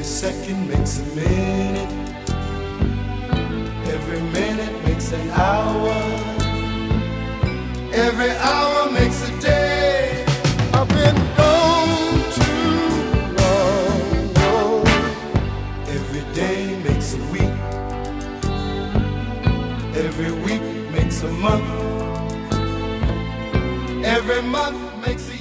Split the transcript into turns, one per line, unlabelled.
Every second makes a minute. Every minute makes an hour. Every hour makes a day. I've been gone too long. Oh. Every day makes a week. Every week makes a month. Every month makes a